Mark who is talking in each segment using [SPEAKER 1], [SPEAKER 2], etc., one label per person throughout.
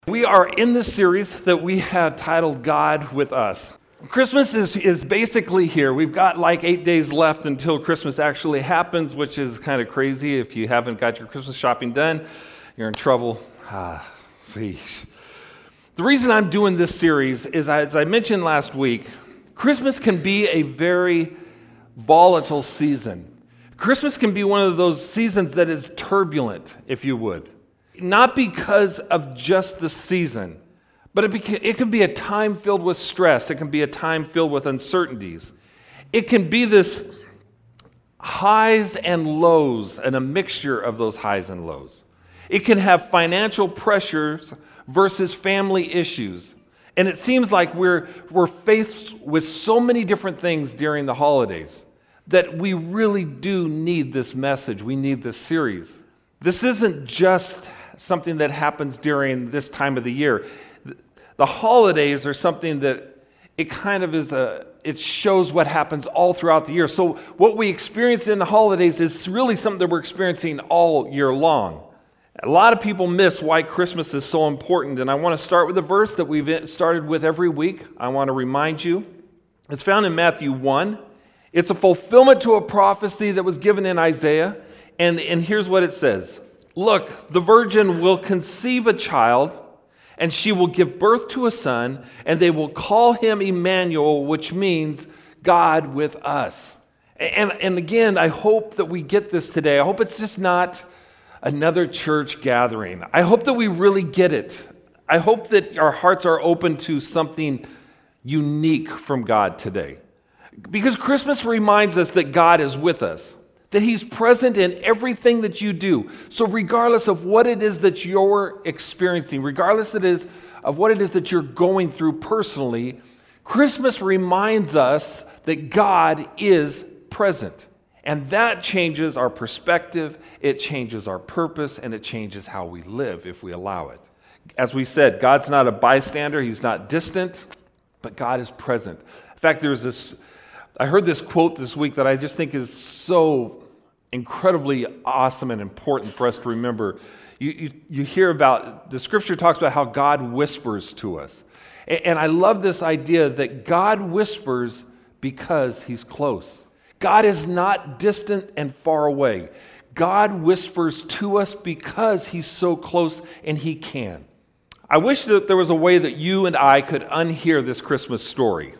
[SPEAKER 1] We are in the series that we have titled God with Us. Christmas is basically here. We've got like 8 days left until Christmas actually happens, which is kind of crazy. If you haven't got your Christmas shopping done, you're in trouble. Sheesh. The reason I'm doing this series is, as I mentioned last week, Christmas can be a very volatile season. Christmas can be one of those seasons that is turbulent, if you would. Not because of just the season, but it can be a time filled with stress. It can be a time filled with uncertainties. It can be this highs and lows and a mixture of those highs and lows. It can have financial pressures versus family issues. And it seems like we're faced with so many different things during the holidays that we really do need this message. We need this series. This isn't just something that happens during this time of the year. The holidays are something that it kind of is it shows what happens all throughout the year. So what we experience in the holidays is really something that we're experiencing all year long. A lot of people miss why Christmas is so important, and I want to start with a verse that we've started with every week. I want to remind you. It's found in Matthew 1. It's a fulfillment to a prophecy that was given in Isaiah, and here's what it says. Look, the virgin will conceive a child, and she will give birth to a son, and they will call him Emmanuel, which means God with us. And again, I hope that we get this today. I hope it's just not another church gathering. I hope that we really get it. I hope that our hearts are open to something unique from God today. Because Christmas reminds us that God is with us, that He's present in everything that you do. So regardless of what it is that you're experiencing, regardless of what it is that you're going through personally, Christmas reminds us that God is present. And that changes our perspective, it changes our purpose, and it changes how we live if we allow it. As we said, God's not a bystander, He's not distant, but God is present. In fact, I heard this quote this week that I just think is so incredibly awesome and important for us to remember. You hear about, the scripture talks about how God whispers to us. And I love this idea that God whispers because He's close. God is not distant and far away. God whispers to us because He's so close and He can. I wish that there was a way that you and I could unhear this Christmas story.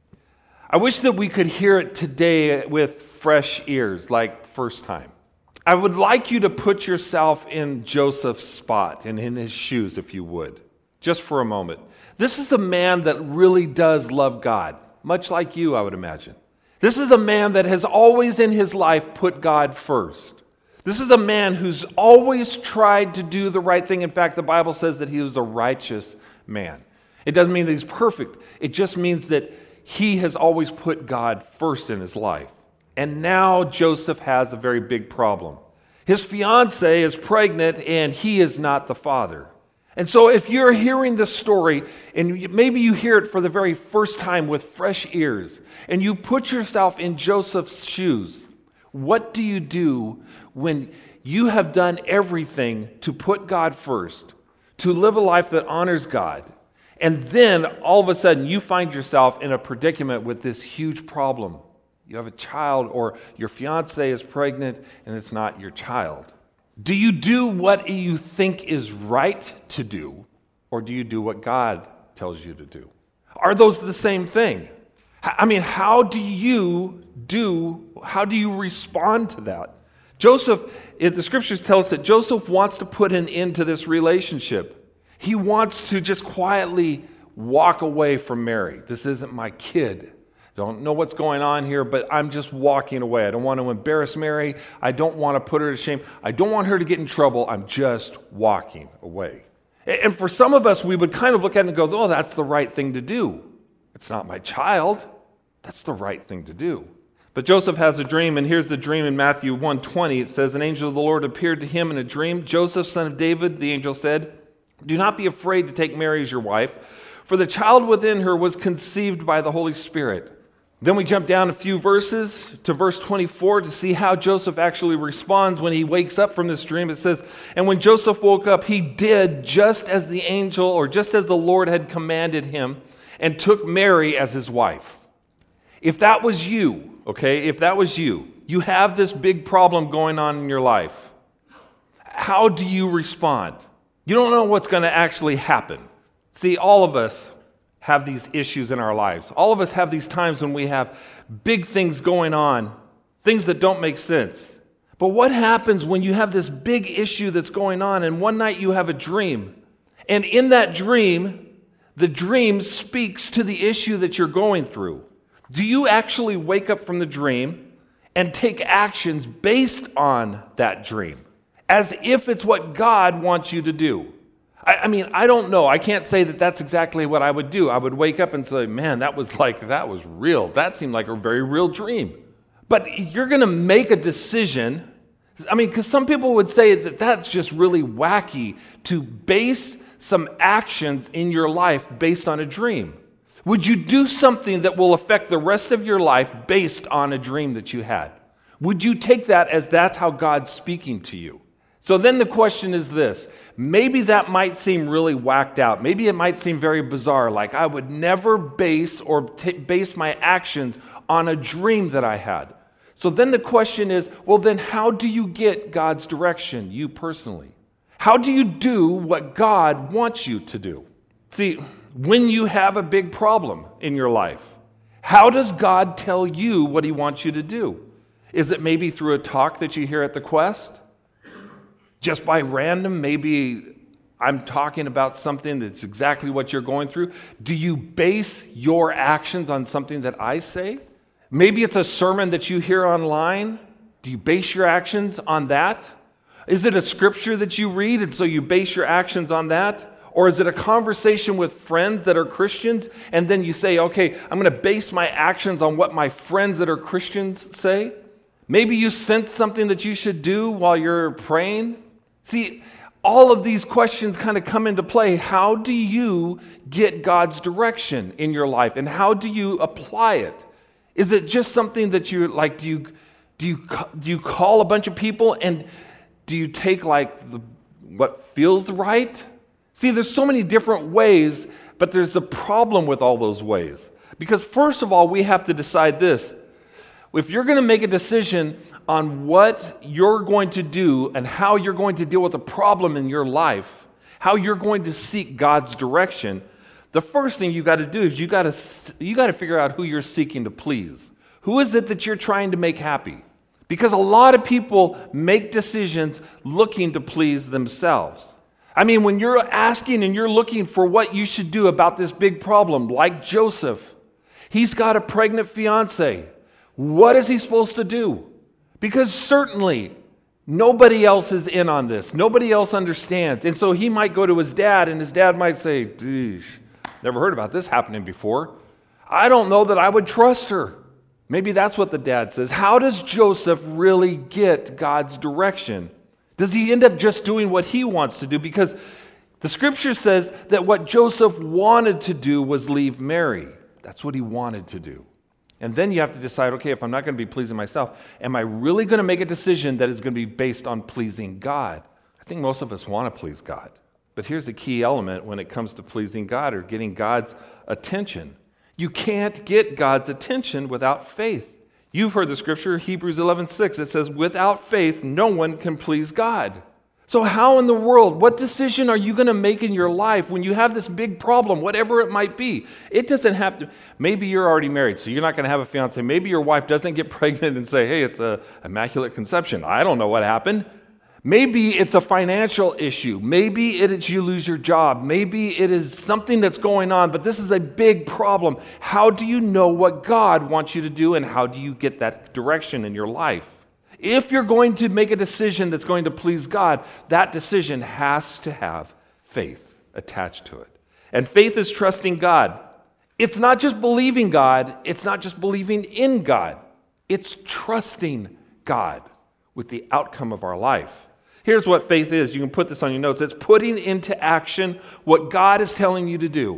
[SPEAKER 1] I wish that we could hear it today with fresh ears, like first time. I would like you to put yourself in Joseph's spot and in his shoes, if you would, just for a moment. This is a man that really does love God, much like you, I would imagine. This is a man that has always in his life put God first. This is a man who's always tried to do the right thing. In fact, the Bible says that he was a righteous man. It doesn't mean that he's perfect. It just means that he has always put God first in his life. And now Joseph has a very big problem. His fiancée is pregnant and he is not the father. And so if you're hearing this story and maybe you hear it for the very first time with fresh ears and you put yourself in Joseph's shoes, what do you do when you have done everything to put God first, to live a life that honors God? And then, all of a sudden, you find yourself in a predicament with this huge problem. You have a child, or your fiancée is pregnant, and it's not your child. Do you do what you think is right to do, or do you do what God tells you to do? Are those the same thing? I mean, how do you respond to that? Joseph, the scriptures tell us that Joseph wants to put an end to this relationship. He wants to just quietly walk away from Mary. This isn't my kid. Don't know what's going on here, but I'm just walking away. I don't want to embarrass Mary. I don't want to put her to shame. I don't want her to get in trouble. I'm just walking away. And for some of us, we would kind of look at it and go, oh, that's the right thing to do. It's not my child. That's the right thing to do. But Joseph has a dream, and here's the dream in Matthew 1:20. It says, an angel of the Lord appeared to him in a dream. Joseph, son of David, the angel said, do not be afraid to take Mary as your wife, for the child within her was conceived by the Holy Spirit. Then we jump down a few verses to verse 24 to see how Joseph actually responds when he wakes up from this dream. It says, "And when Joseph woke up, he did just as the angel, or just as the Lord had commanded him, and took Mary as his wife." If that was you, okay, if that was you, you have this big problem going on in your life. How do you respond? You don't know what's going to actually happen. See, all of us have these issues in our lives. All of us have these times when we have big things going on, things that don't make sense. But what happens when you have this big issue that's going on and one night you have a dream? And in that dream, the dream speaks to the issue that you're going through. Do you actually wake up from the dream and take actions based on that dream, as if it's what God wants you to do? I mean, I don't know. I can't say that that's exactly what I would do. I would wake up and say, man, that was real. That seemed like a very real dream. But you're going to make a decision. I mean, because some people would say that that's just really wacky to base some actions in your life based on a dream. Would you do something that will affect the rest of your life based on a dream that you had? Would you take that as that's how God's speaking to you? So then the question is this. Maybe that might seem really whacked out. Maybe it might seem very bizarre, like I would never base my actions on a dream that I had. So then the question is, well, then how do you get God's direction, you personally? How do you do what God wants you to do? See, when you have a big problem in your life, how does God tell you what he wants you to do? Is it maybe through a talk that you hear at the Quest? Just by random, maybe I'm talking about something that's exactly what you're going through. Do you base your actions on something that I say? Maybe it's a sermon that you hear online. Do you base your actions on that? Is it a scripture that you read and so you base your actions on that? Or is it a conversation with friends that are Christians and then you say, okay, I'm going to base my actions on what my friends that are Christians say? Maybe you sense something that you should do while you're praying. See, all of these questions kind of come into play. How do you get God's direction in your life, and how do you apply it? Is it just something that you like? Do you call a bunch of people, and do you take what feels right? See, there's so many different ways, but there's a problem with all those ways. Because first of all, we have to decide this. If you're going to make a decision on what you're going to do and how you're going to deal with a problem in your life, how you're going to seek God's direction, the first thing you got to do is you got to figure out who you're seeking to please. Who is it that you're trying to make happy? Because a lot of people make decisions looking to please themselves. I mean, when you're asking and you're looking for what you should do about this big problem, like Joseph, he's got a pregnant fiance. What is he supposed to do? Because certainly nobody else is in on this. Nobody else understands. And so he might go to his dad, and his dad might say, never heard about this happening before. I don't know that I would trust her. Maybe that's what the dad says. How does Joseph really get God's direction? Does he end up just doing what he wants to do? Because the scripture says that what Joseph wanted to do was leave Mary. That's what he wanted to do. And then you have to decide, okay, if I'm not going to be pleasing myself, am I really going to make a decision that is going to be based on pleasing God? I think most of us want to please God. But here's the key element when it comes to pleasing God or getting God's attention. You can't get God's attention without faith. You've heard the scripture, Hebrews 11:6. It says, without faith, no one can please God. So how in the world, what decision are you going to make in your life when you have this big problem, whatever it might be? It doesn't have to, maybe you're already married, so you're not going to have a fiance. Maybe your wife doesn't get pregnant and say, hey, it's an immaculate conception. I don't know what happened. Maybe it's a financial issue. Maybe it is you lose your job. Maybe it is something that's going on, but this is a big problem. How do you know what God wants you to do, and how do you get that direction in your life? If you're going to make a decision that's going to please God, that decision has to have faith attached to it. And faith is trusting God. It's not just believing God. It's not just believing in God. It's trusting God with the outcome of our life. Here's what faith is. You can put this on your notes. It's putting into action what God is telling you to do.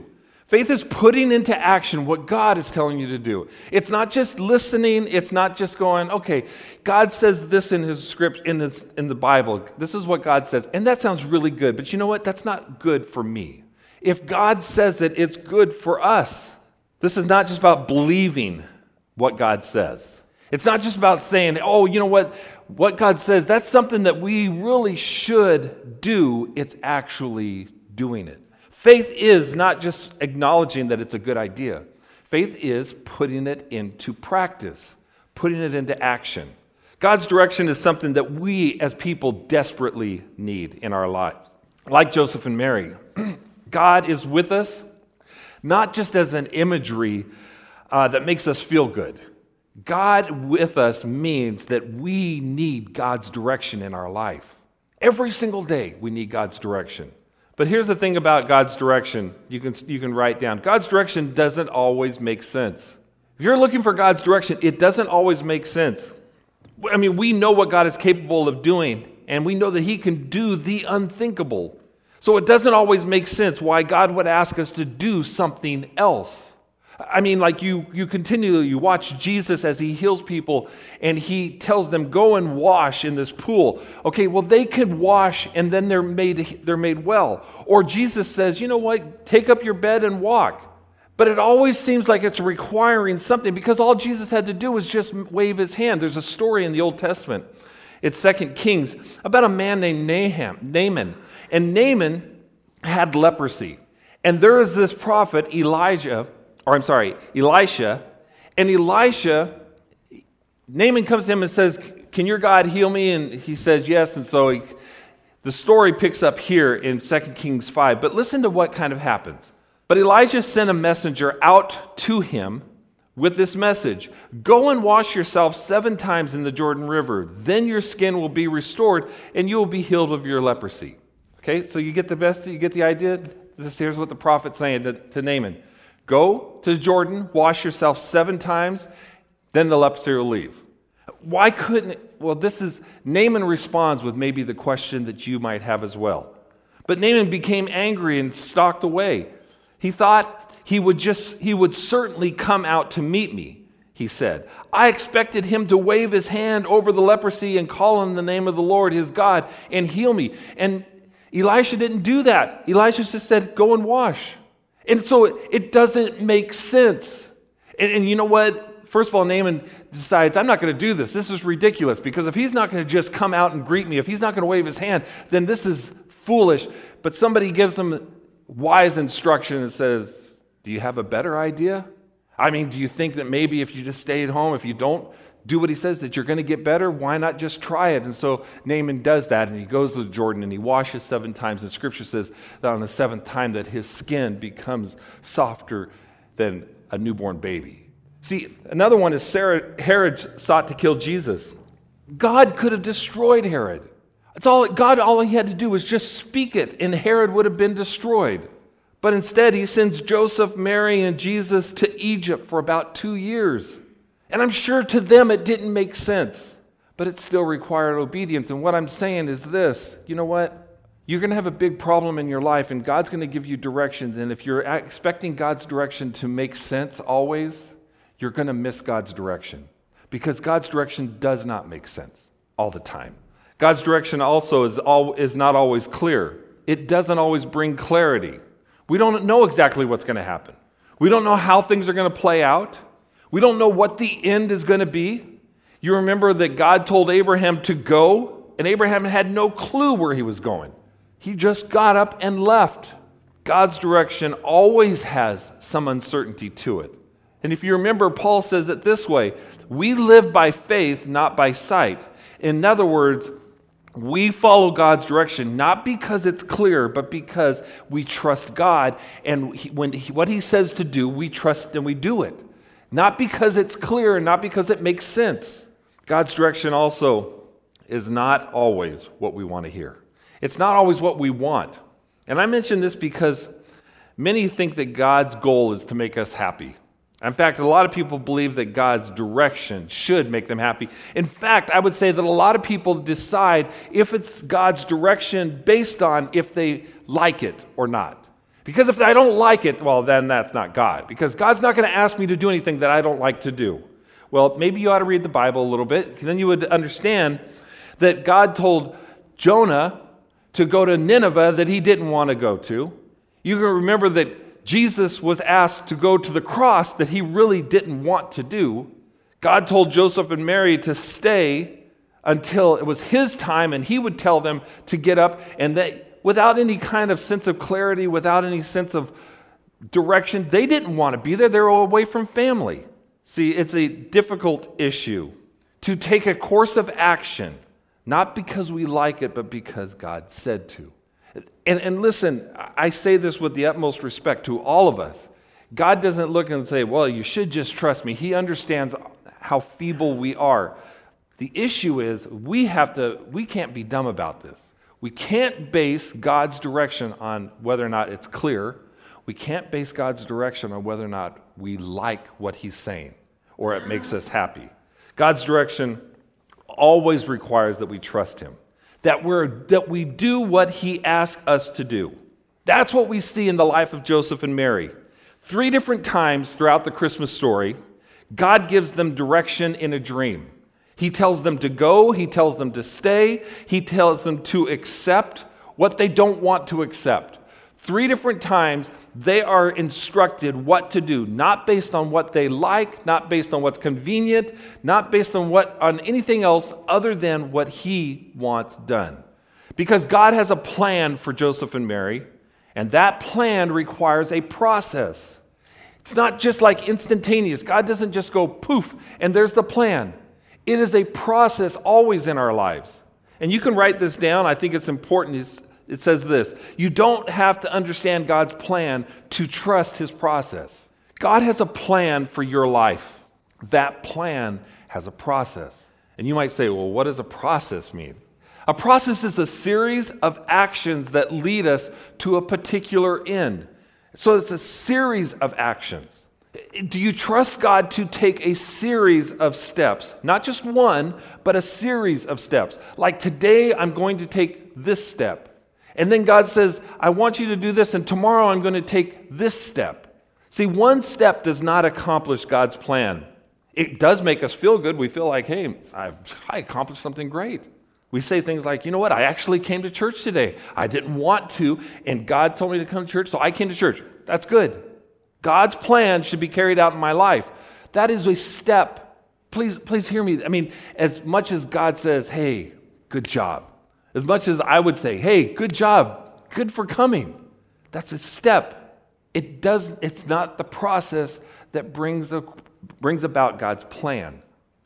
[SPEAKER 1] Faith is putting into action what God is telling you to do. It's not just listening. It's not just going, okay, God says this in his script, in the Bible. This is what God says. And that sounds really good. But you know what? That's not good for me. If God says it, it's good for us. This is not just about believing what God says. It's not just about saying, oh, you know what God says, that's something that we really should do. It's actually doing it. Faith is not just acknowledging that it's a good idea. Faith is putting it into practice, putting it into action. God's direction is something that we as people desperately need in our lives. Like Joseph and Mary, God is with us, not just as an imagery that makes us feel good. God with us means that we need God's direction in our life. Every single day we need God's direction. But here's the thing about God's direction. You can write down. God's direction doesn't always make sense. If you're looking for God's direction, it doesn't always make sense. I mean, we know what God is capable of doing, and we know that he can do the unthinkable. So it doesn't always make sense why God would ask us to do something else. I mean, like you watch Jesus as he heals people and he tells them, go and wash in this pool. Okay, well, they could wash and then they're made well. Or Jesus says, you know what, take up your bed and walk. But it always seems like it's requiring something because all Jesus had to do was just wave his hand. There's a story in the Old Testament. It's 2 Kings about a man named Naaman. And Naaman had leprosy. And there is this prophet, Elisha, and Naaman comes to him and says, can your God heal me? And he says, yes. And so the story picks up here in 2 Kings 5. But listen to what kind of happens. But Elijah sent a messenger out to him with this message. Go and wash yourself 7 times in the Jordan River. Then your skin will be restored and you will be healed of your leprosy. Okay, so you get the idea? Here's what the prophet's saying to Naaman. Go to Jordan, wash yourself 7 times, then the leprosy will leave. Why couldn't, Naaman responds with maybe the question that you might have as well. But Naaman became angry and stalked away. He thought he would certainly come out to meet me, he said. I expected him to wave his hand over the leprosy and call on the name of the Lord, his God, and heal me. And Elisha didn't do that. Elisha just said, go and wash. And so it doesn't make sense. And you know what? First of all, Naaman decides, I'm not going to do this. This is ridiculous because if he's not going to just come out and greet me, if he's not going to wave his hand, then this is foolish. But somebody gives him wise instruction and says, do you have a better idea? I mean, do you think that maybe if you just stay at home, if you don't do what he says, that you're going to get better? Why not just try it? And so Naaman does that, and he goes to Jordan, and he washes 7 times. And Scripture says that on the 7th time that his skin becomes softer than a newborn baby. See, another one is Herod sought to kill Jesus. God could have destroyed Herod. All he had to do was just speak it, and Herod would have been destroyed. But instead, he sends Joseph, Mary, and Jesus to Egypt for about 2 years. And I'm sure to them it didn't make sense, but it still required obedience. And what I'm saying is this, you know what? You're going to have a big problem in your life, and God's going to give you directions. And if you're expecting God's direction to make sense always, you're going to miss God's direction because God's direction does not make sense all the time. God's direction also is not always clear. It doesn't always bring clarity. We don't know exactly what's going to happen. We don't know how things are going to play out. We don't know what the end is going to be. You remember that God told Abraham to go, and Abraham had no clue where he was going. He just got up and left. God's direction always has some uncertainty to it. And if you remember, Paul says it this way, we live by faith, not by sight. In other words, we follow God's direction, not because it's clear, but because we trust God. And what he says to do, we trust and we do it. Not because it's clear and not because it makes sense. God's direction also is not always what we want to hear. It's not always what we want. And I mention this because many think that God's goal is to make us happy. In fact, a lot of people believe that God's direction should make them happy. In fact, I would say that a lot of people decide if it's God's direction based on if they like it or not. Because if I don't like it, well, then that's not God. Because God's not going to ask me to do anything that I don't like to do. Well, maybe you ought to read the Bible a little bit. Then you would understand that God told Jonah to go to Nineveh that he didn't want to go to. You can remember that Jesus was asked to go to the cross that he really didn't want to do. God told Joseph and Mary to stay until it was his time, and he would tell them to get up, and they, without any kind of sense of clarity, without any sense of direction, they didn't want to be there. They were away from family. See, it's a difficult issue to take a course of action, not because we like it, but because God said to. And listen, I say this with the utmost respect to all of us. God doesn't look and say, well, you should just trust me. He understands how feeble we are. The issue is we can't be dumb about this. We can't base God's direction on whether or not it's clear. We can't base God's direction on whether or not we like what he's saying or it makes us happy. God's direction always requires that we trust him, that we do what he asks us to do. That's what we see in the life of Joseph and Mary. 3 different times throughout the Christmas story, God gives them direction in a dream. He tells them to go, he tells them to stay, he tells them to accept what they don't want to accept. 3 different times they are instructed what to do, not based on what they like, not based on what's convenient, not based on anything else other than what he wants done. Because God has a plan for Joseph and Mary, and that plan requires a process. It's not just like instantaneous. God doesn't just go poof and there's the plan. It is a process always in our lives. And you can write this down. I think it's important. It says this: you don't have to understand God's plan to trust his process. God has a plan for your life. That plan has a process. And you might say, well, what does a process mean? A process is a series of actions that lead us to a particular end. So it's a series of actions. Do you trust God to take a series of steps? Not just one, but a series of steps. Like today, I'm going to take this step. And then God says, I want you to do this, and tomorrow I'm going to take this step. See, one step does not accomplish God's plan. It does make us feel good. We feel like, hey, I accomplished something great. We say things like, you know what, I actually came to church today. I didn't want to, and God told me to come to church, so I came to church. That's good. God's plan should be carried out in my life. That is a step. Please hear me. I mean, as much as God says, hey, good job. As much as I would say, hey, good job, good for coming. That's a step. It's not the process that brings about God's plan.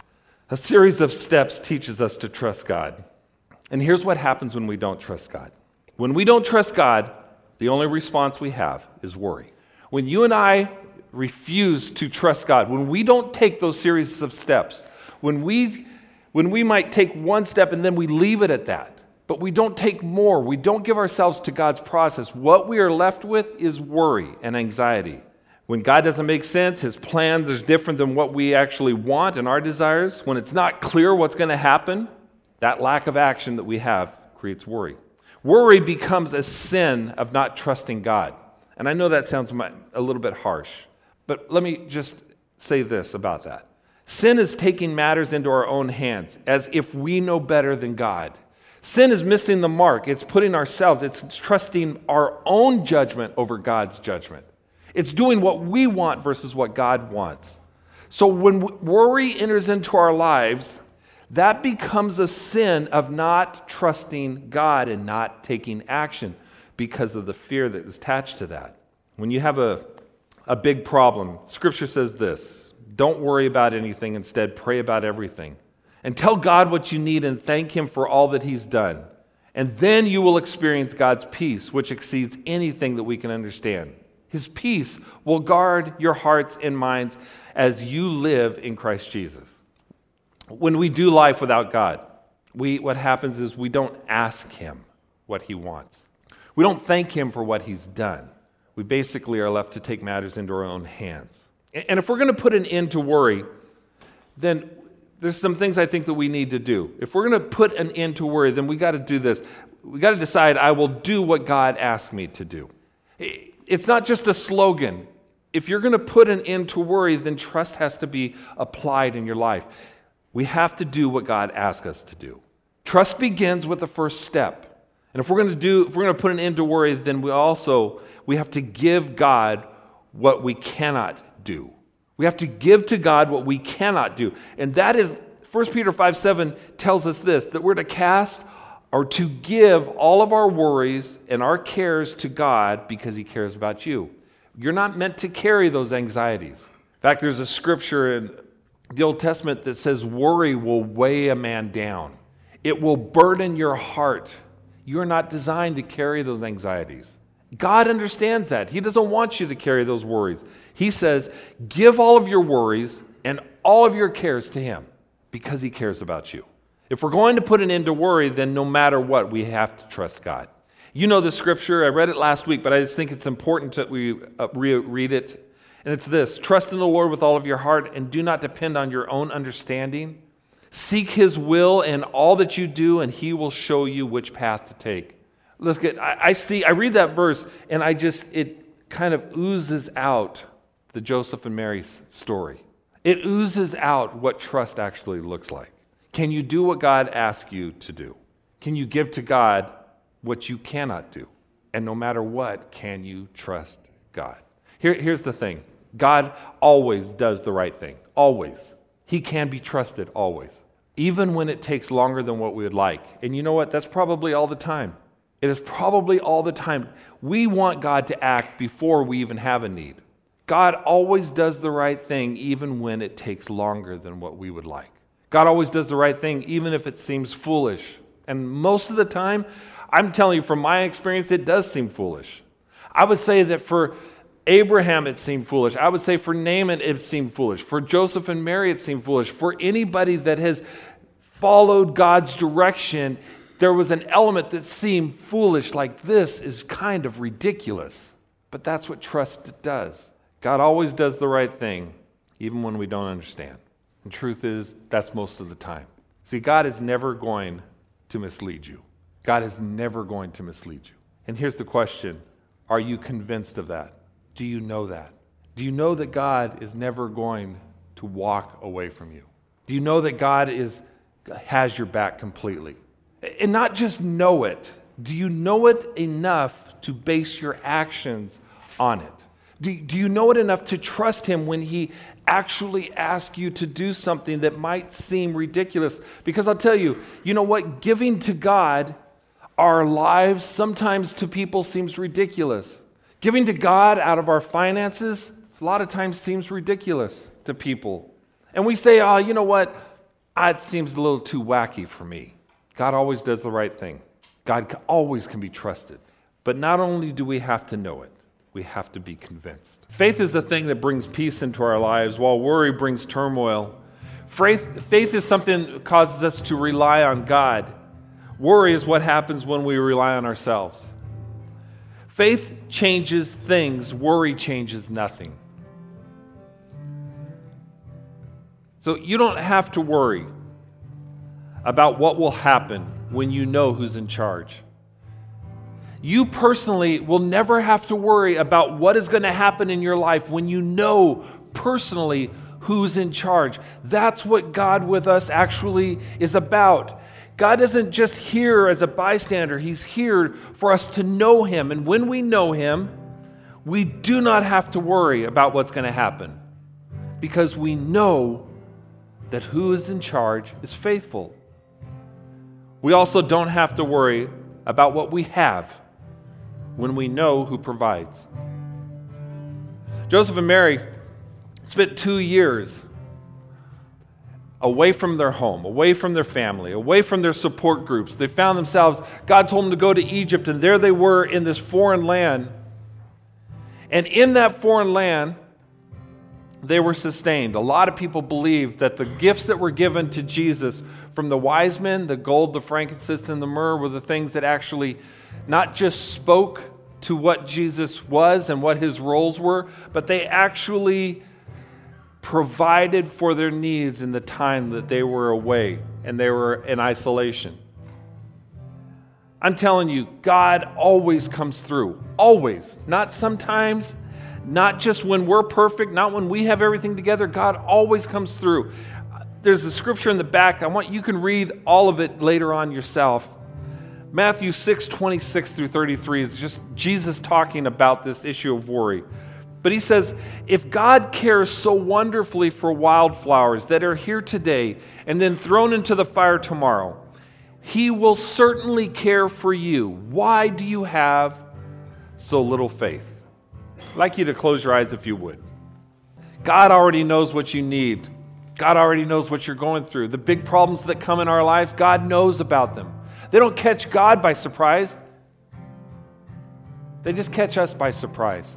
[SPEAKER 1] A series of steps teaches us to trust God. And here's what happens when we don't trust God. When we don't trust God, the only response we have is worry. When you and I refuse to trust God, when we don't take those series of steps, when we might take one step and then we leave it at that, but we don't take more, we don't give ourselves to God's process, what we are left with is worry and anxiety. When God doesn't make sense, his plans are different than what we actually want and our desires, when it's not clear what's going to happen, that lack of action that we have creates worry. Worry becomes a sin of not trusting God. And I know that sounds a little bit harsh, but let me just say this about that. Sin is taking matters into our own hands as if we know better than God. Sin is missing the mark. It's it's trusting our own judgment over God's judgment. It's doing what we want versus what God wants. So when worry enters into our lives, that becomes a sin of not trusting God and not taking action because of the fear that is attached to that. When you have a big problem, Scripture says this: don't worry about anything, instead pray about everything. And tell God what you need and thank him for all that he's done. And then you will experience God's peace, which exceeds anything that we can understand. His peace will guard your hearts and minds as you live in Christ Jesus. When we do life without God, what happens is we don't ask him what he wants. We don't thank him for what he's done. We basically are left to take matters into our own hands. And if we're going to put an end to worry, then there's some things I think that we need to do. If we're going to put an end to worry, then we got to do this. We got to decide, I will do what God asked me to do. It's not just a slogan. If you're going to put an end to worry, then trust has to be applied in your life. We have to do what God asks us to do. Trust begins with the first step. And if we're going to put an end to worry, then we have to give God what we cannot do. We have to give to God what we cannot do. And that is, 1 Peter 5:7 tells us this, that we're to cast or to give all of our worries and our cares to God because he cares about you. You're not meant to carry those anxieties. In fact, there's a scripture in the Old Testament that says worry will weigh a man down. It will burden your heart. You're not designed to carry those anxieties. God understands that. He doesn't want you to carry those worries. He says, give all of your worries and all of your cares to him because he cares about you. If we're going to put an end to worry, then no matter what, we have to trust God. You know the scripture. I read it last week, but I just think it's important that we reread it. And it's this: trust in the Lord with all of your heart and do not depend on your own understanding. Seek his will in all that you do, and he will show you which path to take. Look at, I read that verse, and it kind of oozes out the Joseph and Mary's story. It oozes out what trust actually looks like. Can you do what God asks you to do? Can you give to God what you cannot do? And no matter what, can you trust God? Here's the thing. God always does the right thing. Always. He can be trusted always. Even when it takes longer than what we would like. And you know what? That's probably all the time. It is probably all the time. We want God to act before we even have a need. God always does the right thing even when it takes longer than what we would like. God always does the right thing even if it seems foolish. And most of the time, I'm telling you from my experience, it does seem foolish. I would say that for Abraham, it seemed foolish. I would say for Naaman, it seemed foolish. For Joseph and Mary, it seemed foolish. For anybody that has followed God's direction, there was an element that seemed foolish, like this is kind of ridiculous. But that's what trust does. God always does the right thing, even when we don't understand. And truth is, that's most of the time. See, God is never going to mislead you. God is never going to mislead you. And here's the question: are you convinced of that? Do you know that? Do you know that God is never going to walk away from you? Do you know that God has your back completely? And not just know it. Do you know it enough to base your actions on it? Do you know it enough to trust him when he actually asks you to do something that might seem ridiculous? Because I'll tell you, you know what? Giving to God our lives sometimes to people seems ridiculous. Giving to God out of our finances a lot of times seems ridiculous to people. And we say, oh, you know what? It seems a little too wacky for me. God always does the right thing. God always can be trusted. But not only do we have to know it, we have to be convinced. Faith is the thing that brings peace into our lives, while worry brings turmoil. Faith is something that causes us to rely on God. Worry is what happens when we rely on ourselves. Faith changes things, worry changes nothing. So you don't have to worry about what will happen when you know who's in charge. You personally will never have to worry about what is going to happen in your life when you know personally who's in charge. That's what God with us actually is about. God isn't just here as a bystander. He's here for us to know him. And when we know him, we do not have to worry about what's going to happen because we know that who is in charge is faithful. We also don't have to worry about what we have when we know who provides. Joseph and Mary spent 2 years away from their home, away from their family, away from their support groups. They found themselves, God told them to go to Egypt, and there they were in this foreign land. And in that foreign land, they were sustained. A lot of people believe that the gifts that were given to Jesus from the wise men, the gold, the frankincense, and the myrrh, were the things that actually not just spoke to what Jesus was and what his roles were, but they actually provided for their needs in the time that they were away and they were in isolation. I'm telling you, God always comes through. Always. Not sometimes, not just when we're perfect, not when we have everything together. God always comes through. There's a scripture in the back. You can read all of it later on yourself. Matthew 6:26 through 33 is just Jesus talking about this issue of worry. But he says, if God cares so wonderfully for wildflowers that are here today and then thrown into the fire tomorrow, he will certainly care for you. Why do you have so little faith? I'd like you to close your eyes if you would. God already knows what you need. God already knows what you're going through. The big problems that come in our lives, God knows about them. They don't catch God by surprise. They just catch us by surprise.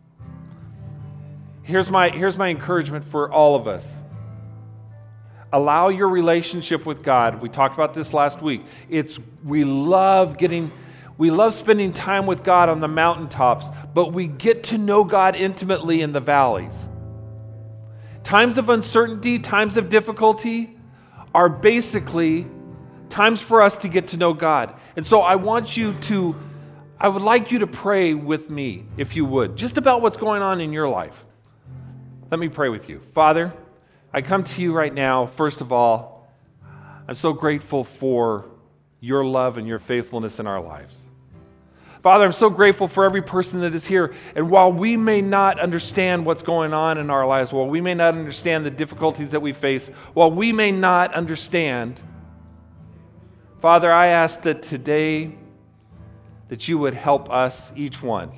[SPEAKER 1] Here's my encouragement for all of us. Allow your relationship with God. We talked about this last week. We love spending time with God on the mountaintops, but we get to know God intimately in the valleys. Times of uncertainty, times of difficulty are basically times for us to get to know God. And so I would like you to pray with me, if you would, just about what's going on in your life. Let me pray with you. Father, I come to you right now. First of all, I'm so grateful for your love and your faithfulness in our lives. Father, I'm so grateful for every person that is here. And while we may not understand what's going on in our lives, while we may not understand the difficulties that we face, while we may not understand, Father, I ask that today that you would help us, each one,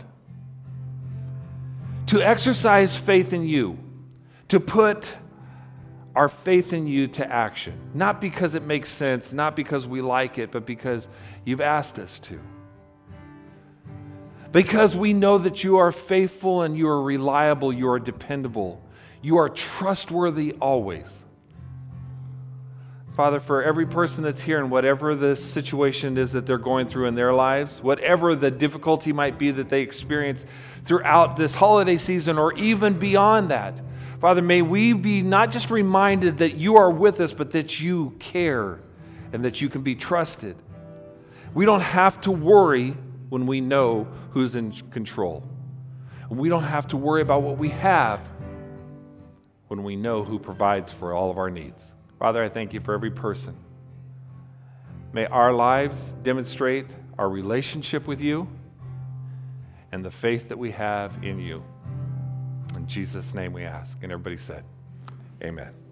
[SPEAKER 1] to exercise faith in you, to put our faith in you to action. Not because it makes sense, not because we like it, but because you've asked us to. Because we know that you are faithful and you are reliable, you are dependable, you are trustworthy always. Father, for every person that's here and whatever the situation is that they're going through in their lives, whatever the difficulty might be that they experience throughout this holiday season or even beyond that, Father, may we be not just reminded that you are with us, but that you care and that you can be trusted. We don't have to worry when we know who's in control. And we don't have to worry about what we have when we know who provides for all of our needs. Father, I thank you for every person. May our lives demonstrate our relationship with you and the faith that we have in you. In Jesus' name we ask. And everybody said, amen.